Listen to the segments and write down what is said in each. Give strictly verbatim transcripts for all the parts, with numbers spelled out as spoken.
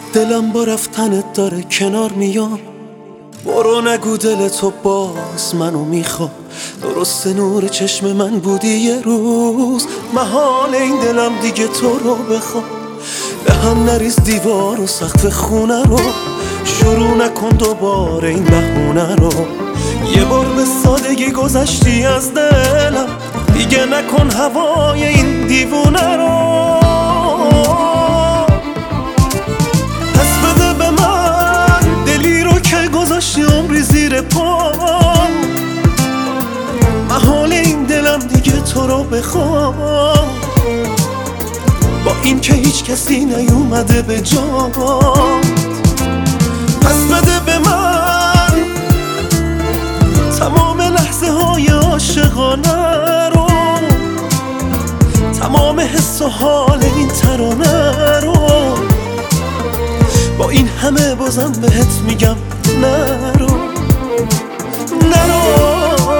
دلم با رفتنت داره کنار میام، برو نگو دل تو باز منو میخواد. درست نور چشم من بودی یه روز، محال این دلم دیگه تو رو بخواد. به هم نریز دیوار و سقف خونه رو، شروع نکن دوباره این بهونه رو. یه بار به سادگی گذشتی از دلم، دیگه نکن هوای این دیوونه رو. پس بده به من دلی رو که گذاشتی عمری زیر پام، محال این دلم دیگه تو رو بخوام. با این که هیچ کسی نیومده به جام، پس بده به من تمام لحظه های عاشقانه رو، تمام حس و حال این ترانه رو. با این همه بازم بهت میگم نرو نرو.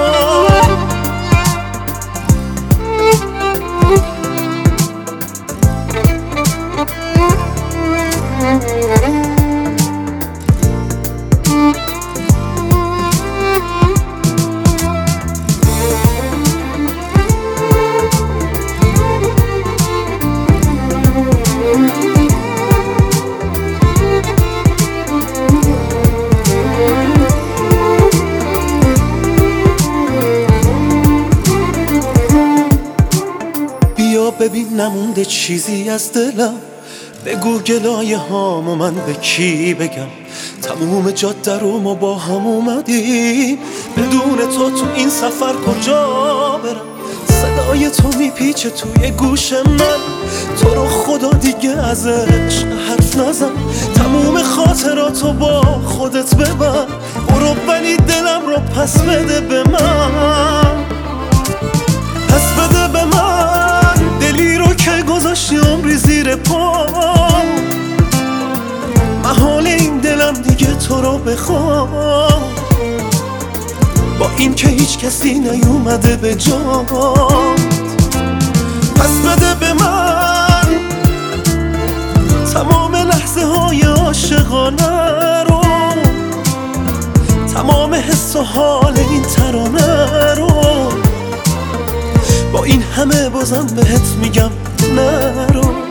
بیا ببین نمونده چیزی از دلم، بگو گلایه هامو من به کی بگم. تموم جاده رو ما با هم اومدیم، بدون تو تو این سفر کجا برم. صدای تو میپیچه توی گوش من، تو رو خدا دیگه از عشق حرف نزن. تموم خاطراتو با خودت ببر، برو ولی دلم رو پس بده به من. پس بده به من دلی رو که گذاشتی عمری زیر پام، محال این دلم دیگه تو رو بخوام. با این که هیچ کسی نیومده به جام، پس بده به من تمام لحظه های عاشقانه رو، تمام حس و حال این ترانه رو. با این همه بازم بهت میگم نرو